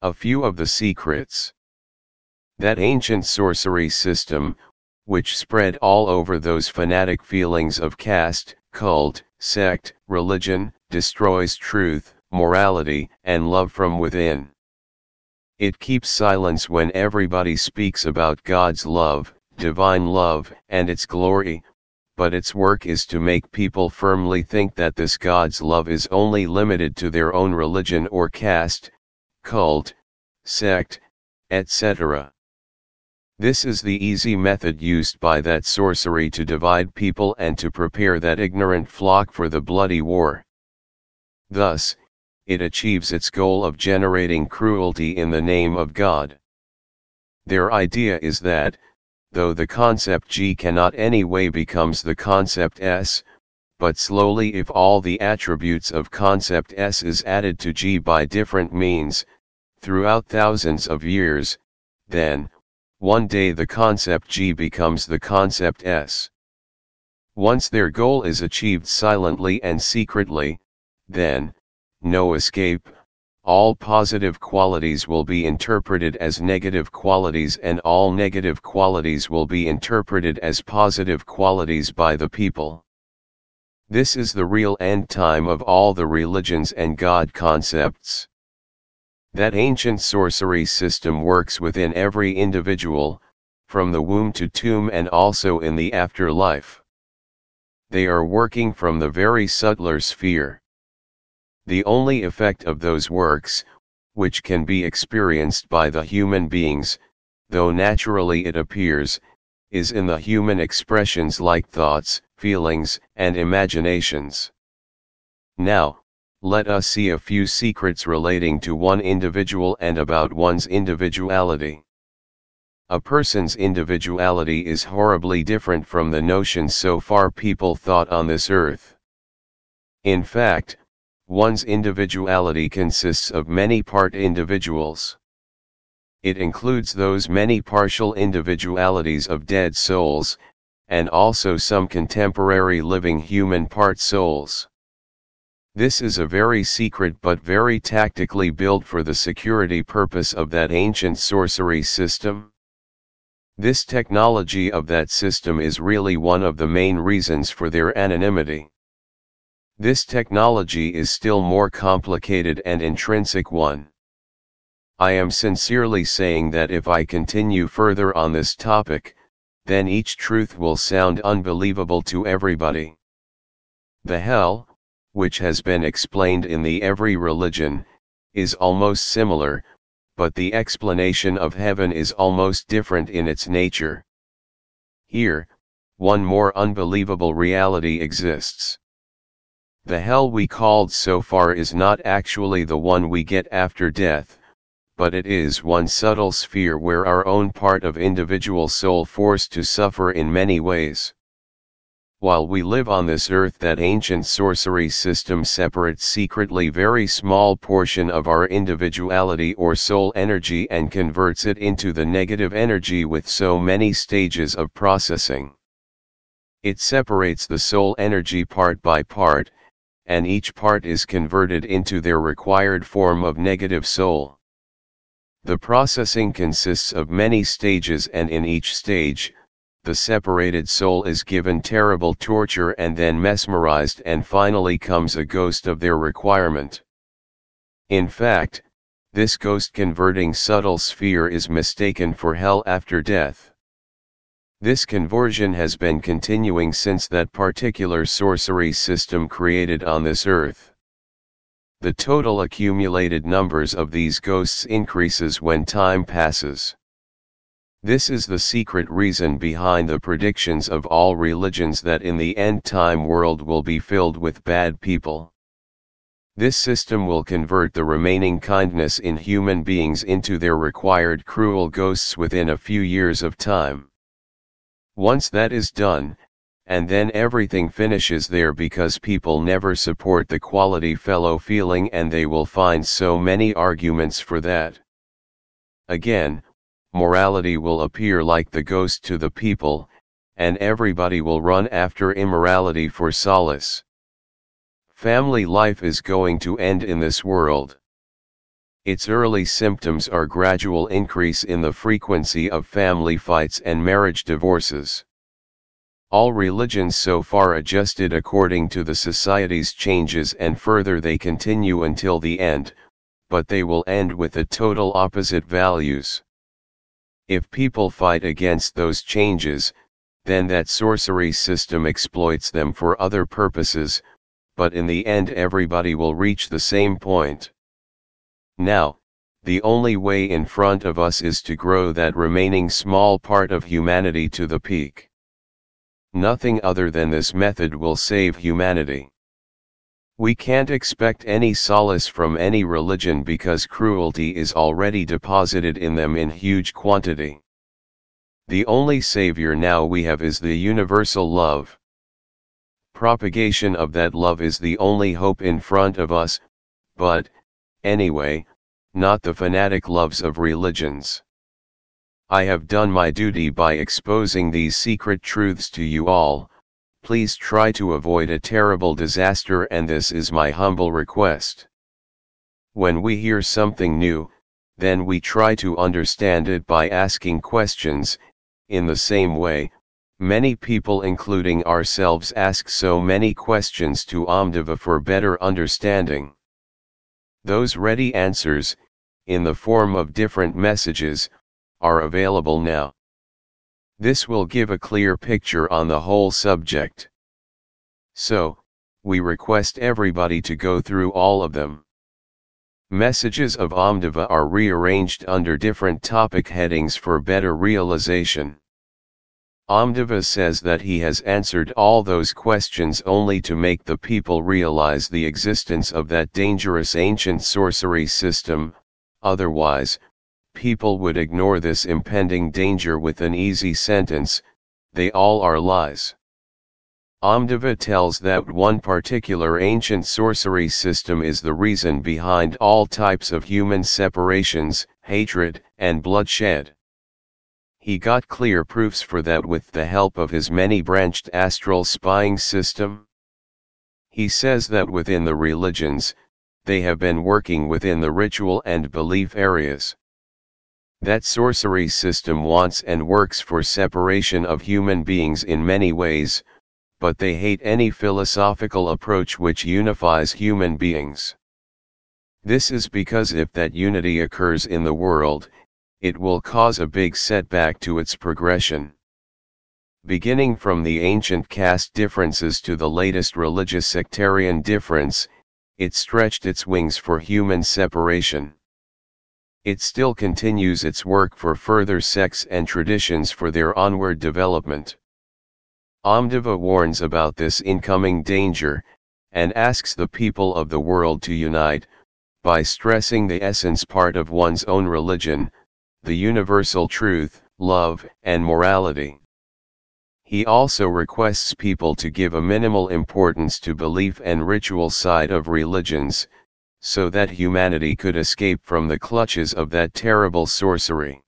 A few of the secrets. That ancient sorcery system, which spread all over those fanatic feelings of caste, cult, sect, religion, destroys truth, morality, and love from within. It keeps silence when everybody speaks about God's love, divine love, and its glory, but its work is to make people firmly think that this God's love is only limited to their own religion or caste, cult, sect, etc. This is the easy method used by that sorcery to divide people and to prepare that ignorant flock for the bloody war. Thus, it achieves its goal of generating cruelty in the name of God. Their idea is that, though the concept G cannot anyway becomes the concept S, but slowly if all the attributes of concept S is added to G by different means, throughout thousands of years, then, one day the concept G becomes the concept S. Once their goal is achieved silently and secretly, then, no escape, all positive qualities will be interpreted as negative qualities and all negative qualities will be interpreted as positive qualities by the people. This is the real end time of all the religions and God concepts. That ancient sorcery system works within every individual, from the womb to tomb and also in the afterlife. They are working from the very subtler sphere. The only effect of those works, which can be experienced by the human beings, though naturally it appears, is in the human expressions like thoughts, feelings, and imaginations. Now, let us see a few secrets relating to one individual and about one's individuality. A person's individuality is horribly different from the notions so far people thought on this earth. In fact, one's individuality consists of many part individuals. It includes those many partial individualities of dead souls, and also some contemporary living human part souls. This is a very secret but very tactically built for the security purpose of that ancient sorcery system. This technology of that system is really one of the main reasons for their anonymity. This technology is still more complicated and intrinsic one. I am sincerely saying that if I continue further on this topic, then each truth will sound unbelievable to everybody. The hell, which has been explained in the every religion, is almost similar, but the explanation of heaven is almost different in its nature. Here, one more unbelievable reality exists. The hell we called so far is not actually the one we get after death, but it is one subtle sphere where our own part of individual soul forced to suffer in many ways. While we live on this earth, that ancient sorcery system separates secretly very small portion of our individuality or soul energy and converts it into the negative energy with so many stages of processing. It separates the soul energy part by part, and each part is converted into their required form of negative soul. The processing consists of many stages, and in each stage, the separated soul is given terrible torture and then mesmerized and finally comes a ghost of their requirement. In fact, this ghost converting subtle sphere is mistaken for hell after death. This conversion has been continuing since that particular sorcery system created on this earth. The total accumulated numbers of these ghosts increases when time passes. This is the secret reason behind the predictions of all religions that in the end time world will be filled with bad people. This system will convert the remaining kindness in human beings into their required cruel ghosts within a few years of time. Once that is done, and then everything finishes there, because people never support the quality fellow feeling and they will find so many arguments for that. Again, morality will appear like the ghost to the people, and everybody will run after immorality for solace. Family life is going to end in this world. Its early symptoms are gradual increase in the frequency of family fights and marriage divorces. All religions so far adjusted according to the society's changes, and further they continue until the end, but they will end with the total opposite values. If people fight against those changes, then that sorcery system exploits them for other purposes, but in the end everybody will reach the same point. Now, the only way in front of us is to grow that remaining small part of humanity to the peak. Nothing other than this method will save humanity. We can't expect any solace from any religion because cruelty is already deposited in them in huge quantity. The only savior now we have is the universal love. Propagation of that love is the only hope in front of us, but, anyway, not the fanatic loves of religions. I have done my duty by exposing these secret truths to you all. Please try to avoid a terrible disaster, and this is my humble request. When we hear something new, then we try to understand it by asking questions. In the same way, many people including ourselves ask so many questions to Amdeva for better understanding. Those ready answers, in the form of different messages, are available now. This will give a clear picture on the whole subject. So, we request everybody to go through all of them. Messages of Amdeva are rearranged under different topic headings for better realization. Amdeva says that he has answered all those questions only to make the people realize the existence of that dangerous ancient sorcery system, otherwise, people would ignore this impending danger with an easy sentence, "They all are lies." Amdeva tells that one particular ancient sorcery system is the reason behind all types of human separations, hatred, and bloodshed. He got clear proofs for that with the help of his many-branched astral spying system. He says that within the religions, they have been working within the ritual and belief areas. That sorcery system wants and works for separation of human beings in many ways, but they hate any philosophical approach which unifies human beings. This is because if that unity occurs in the world, it will cause a big setback to its progression. Beginning from the ancient caste differences to the latest religious sectarian difference, it stretched its wings for human separation. It still continues its work for further sects and traditions for their onward development. Amdeva warns about this incoming danger, and asks the people of the world to unite, by stressing the essence part of one's own religion, the universal truth, love, and morality. He also requests people to give a minimal importance to belief and ritual side of religions, so that humanity could escape from the clutches of that terrible sorcery.